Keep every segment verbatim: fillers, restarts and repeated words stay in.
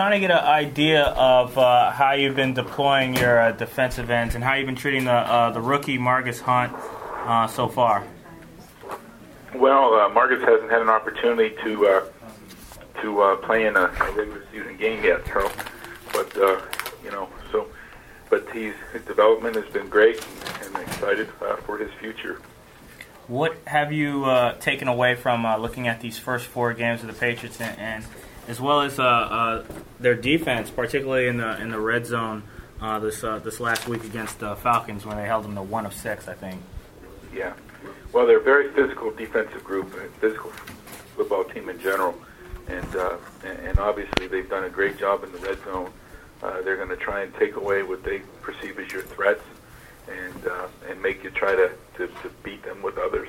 trying to get an idea of uh, how you've been deploying your uh, defensive ends and how you've been treating the uh, the rookie Margus Hunt uh, so far. Well, uh, Margus hasn't had an opportunity to uh, to uh, play in a, a regular season game yet, so but uh, you know, so but he's, his development has been great, and I'm excited uh, for his future. What have you uh, taken away from uh, looking at these first four games of the Patriots, and, and as well as uh, uh, their defense, particularly in the in the red zone uh, this uh, this last week against the Falcons when they held them to one of six, I think. Yeah, well, they're a very physical defensive group, a physical football team in general, and uh, and obviously they've done a great job in the red zone. Uh, they're going to try and take away what they perceive as your threats, and uh, and make you try to, to, to beat them with others.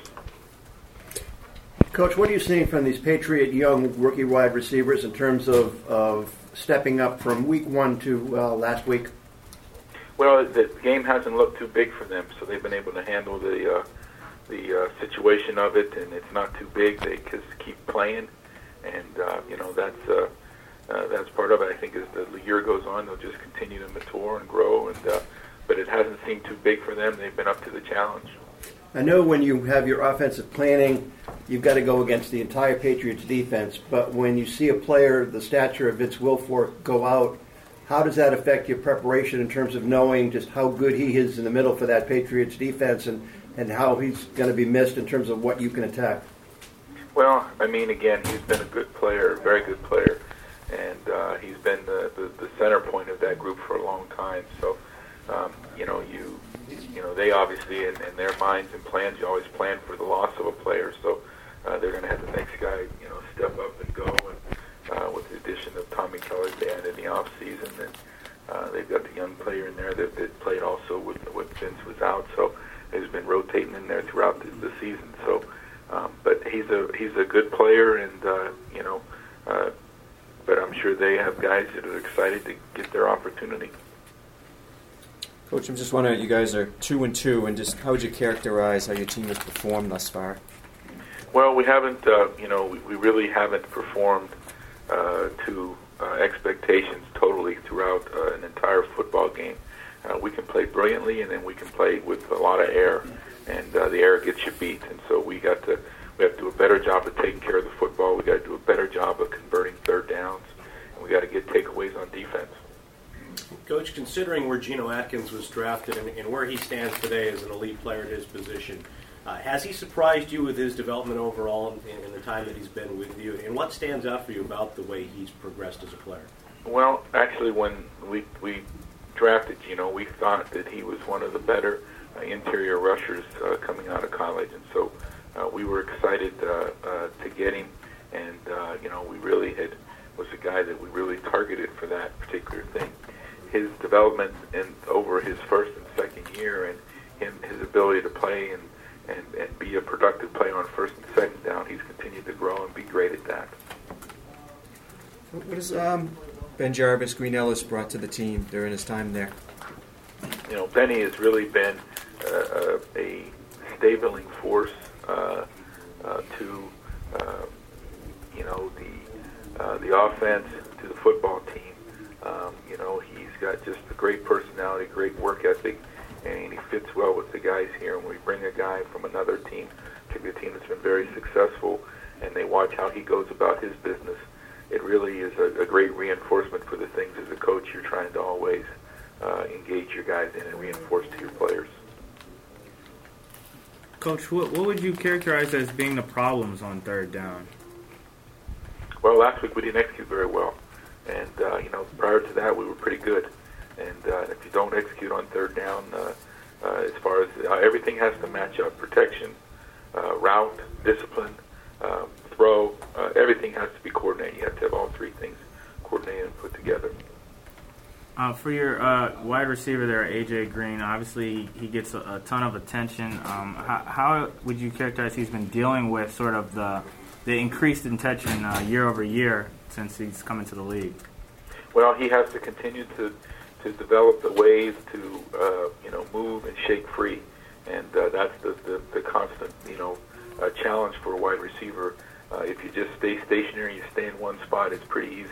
Coach, what are you seeing from these Patriot young rookie wide receivers in terms of, of stepping up from week one to uh, last week? Well, the game hasn't looked too big for them, so they've been able to handle the uh, the uh, situation of it, and it's not too big. They just keep playing, and uh, you know that's uh, uh, that's part of it. I think as the year goes on, they'll just continue to mature and grow, and uh, but it hasn't seemed too big for them. They've been up to the challenge. I know when you have your offensive planning, you've got to go against the entire Patriots defense, but when you see a player the stature of Vince Wilfork go out, how does that affect your preparation in terms of knowing just how good he is in the middle for that Patriots defense, and, and how he's going to be missed in terms of what you can attack? Well, I mean, again, he's been a good player, a very good player, and uh, he's been the, the, the center point of that group for a long time. So, um, you know, you you know, they obviously, in, in their minds and plans, you always plan for the loss of a player. So uh, they're going to have the next guy, you know, step up and go. And uh, with the addition of Tommy Kelly-Band in the off season, and uh, they've got the young player in there that, that played also with with Vince was out. So he's been rotating in there throughout the, the season. So, um, but he's a he's a good player, and uh, you know, uh, but I'm sure they have guys that are excited to get their opportunity. Coach, I'm just wondering, you guys are two and two, and just how would you characterize how your team has performed thus far? Well, we haven't, uh, you know, we, we really haven't performed uh, to uh, expectations totally throughout uh, an entire football game. Uh, we can play brilliantly, and then we can play with a lot of air, and uh, the air gets you beat. And so we got to, we have to do a better job of taking care of the football. We got to do a better job of converting third downs, and we got to get takeaways on defense. Coach, considering where Geno Atkins was drafted and, and where he stands today as an elite player at his position, uh, has he surprised you with his development overall in, in the time that he's been with you? And what stands out for you about the way he's progressed as a player? Well, actually, when we we drafted Geno, we thought that he was one of the better uh, interior rushers uh, coming out of college, and so uh, we were excited uh, uh, to get him. And uh, you know, we really had was a guy that we really targeted for that particular thing. His development in over his first and second year, and him, his ability to play and, and, and be a productive player on first and second down, he's continued to grow and be great at that. What has um, Ben Jarvis, Green Ellis brought to the team during his time there? You know, Benny has really been uh, a stabling force uh, uh, to uh, you know the uh, the offense, to the football team. Um, you know, he's got just a great personality, great work ethic, and he fits well with the guys here. When we bring a guy from another team, particularly a team that's been very successful, and they watch how he goes about his business, it really is a, a great reinforcement for the things as a coach you're trying to always uh, engage your guys in and reinforce to your players. Coach, what, what would you characterize as being the problems on third down? Well, last week we didn't execute very well. And, uh, you know, prior to that, we were pretty good. And uh, if you don't execute on third down, uh, uh, as far as uh, everything has to match up, protection, uh, route, discipline, uh, throw, uh, everything has to be coordinated. You have to have all three things coordinated and put together. Uh, for your uh, wide receiver there, A J Green, obviously he gets a, a ton of attention. Um, how, how would you characterize he's been dealing with sort of the the increased attention uh, year over year since he's come into the league? Well, he has to continue to, to develop the ways to, uh, you know, move and shake free. And uh, that's the, the, the constant, you know, uh, challenge for a wide receiver. Uh, if you just stay stationary, you stay in one spot, it's pretty easy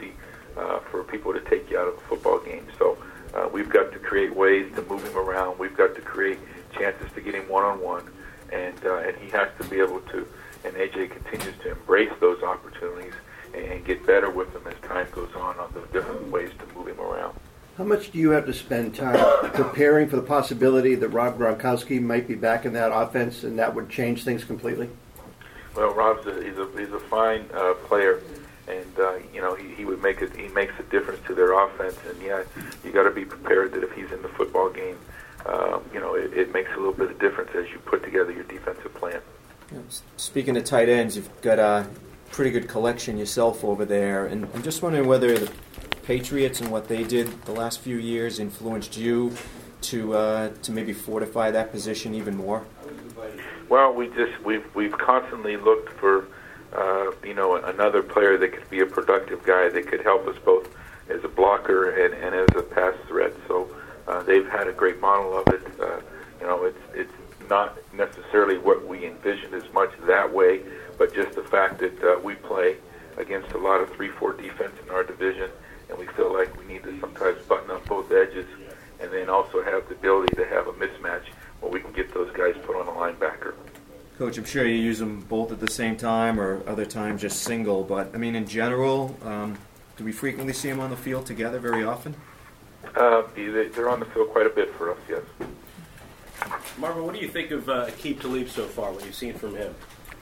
uh, for people to take you out of a football game. So uh, we've got to create ways to move him around. We've got to create chances to get him one-on-one, and uh, and he has to be able to, and A J continues to embrace those opportunities and get better with them as time goes on on the different ways to move him around. How much do you have to spend time preparing for the possibility that Rob Gronkowski might be back in that offense, and that would change things completely? Well, Rob's a, he's a he's a fine uh, player, and uh, you know he, he would make it. He makes a difference to their offense, and yeah, you got to be prepared that if he's in the football game, um, you know it, it makes a little bit of difference as you put together your defensive plan. Speaking of tight ends, you've got a pretty good collection yourself over there, and I'm just wondering whether the Patriots and what they did the last few years influenced you to uh, to maybe fortify that position even more. Well, we just we've we've constantly looked for uh, you know another player that could be a productive guy that could help us both as a blocker and, and as a pass threat. So uh, they've had a great model of it. Uh, you know, it's it's not necessarily what we envisioned as much that way, but just the fact that uh, we play against a lot of three four defense in our division, and we feel like we need to sometimes button up both edges, and then also have the ability to have a mismatch where we can get those guys put on a linebacker. Coach, I'm sure you use them both at the same time, or other times just single. But I mean, in general, um, do we frequently see them on the field together very often? Uh, they're on the field quite a bit for us, yes. Marvin, what do you think of uh, Aqib Talib so far? What you've seen from him?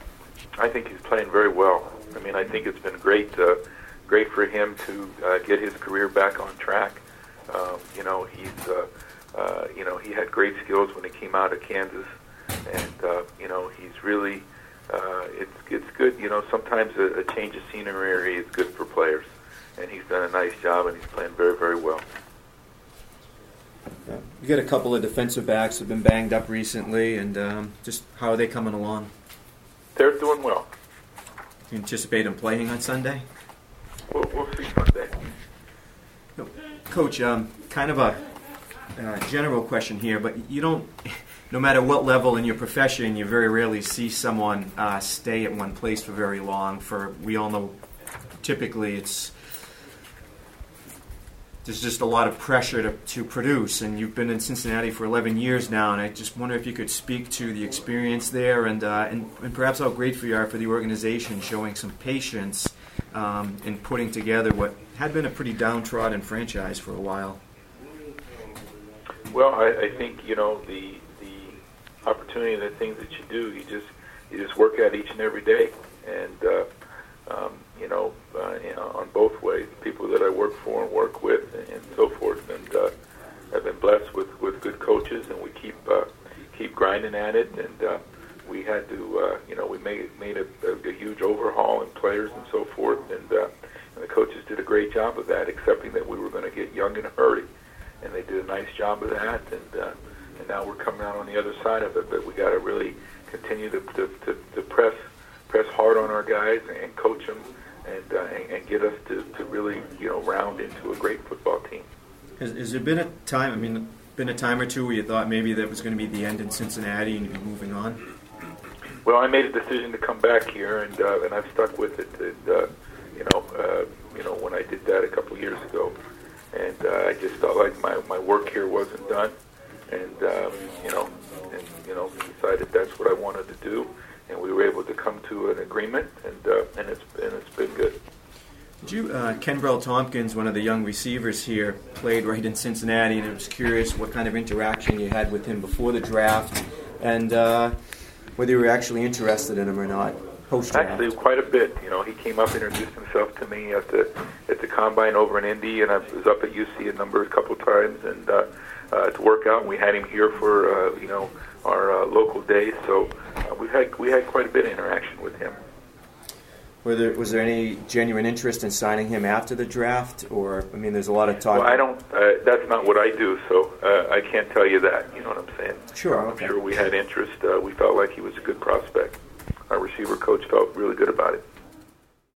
I think he's playing very well. I mean, I think it's been great, uh, great for him to uh, get his career back on track. Um, you know, he's, uh, uh, you know, he had great skills when he came out of Kansas, and uh, you know, he's really, uh, it's it's good. You know, sometimes a, a change of scenery is good for players, and he's done a nice job, and he's playing very, very well. Yeah. You got a couple of defensive backs who've been banged up recently, and um, just how are they coming along? They're doing well. Do you anticipate them playing on Sunday? We'll, we'll see Sunday. Coach, um, kind of a uh, general question here, but you don't, no matter what level in your profession, you very rarely see someone uh, stay at one place for very long. For we all know, typically it's there's just a lot of pressure to, to produce, and you've been in Cincinnati for eleven years now, and I just wonder if you could speak to the experience there, and uh, and, and perhaps how grateful you are for the organization showing some patience um, in putting together what had been a pretty downtrodden franchise for a while. Well, I, I think you know the the opportunity and the things that you do, you just you just work at each and every day, and uh, um, you know, uh, you know, on both ways, people that I work for and work with, and, and so forth, and uh, I've been blessed with, with good coaches, and we keep uh, keep grinding at it, and uh, we had to, uh, you know, we made made a, a, a huge overhaul in players and so forth, and, uh, and the coaches did a great job of that, accepting that we were going to get young in a hurry, and they did a nice job of that, and uh, and now we're coming out on the other side of it, but we got to really continue to, to, to, to press press hard on our guys and coach them, and uh, and, and get us to, to really, you know, round into a great football team. Has, has there been a time, I mean, been a time or two where you thought maybe that was going to be the end in Cincinnati and you'd be moving on? Well, I made a decision to come back here, and uh, and I've stuck with it. And, uh, you know, uh, you know, when I did that a couple of years ago, and uh, I just felt like my, my work here wasn't done, and um, you know, and you know, decided that's what I wanted to do, and we were able to come to an agreement, and uh, and it's and it's been good. Did you, uh, Kenbrell Tompkins, one of the young receivers here, played right in Cincinnati, and I was curious what kind of interaction you had with him before the draft, and uh, whether you were actually interested in him or not post-draft. Actually, quite a bit. You know, he came up, introduced himself to me at the at the combine over in Indy, and I was up at U C a number a couple of times, and uh, uh, to work out. And we had him here for uh, you know our uh, local days, so uh, we had we had quite a bit of interaction with him. Were there, was there any genuine interest in signing him after the draft, or I mean, there's a lot of talk. Well, I don't. Uh, that's not what I do, so uh, I can't tell you that. You know what I'm saying? Sure. I'm okay. sure we had interest. Uh, we felt like he was a good prospect. Our receiver coach felt really good about it.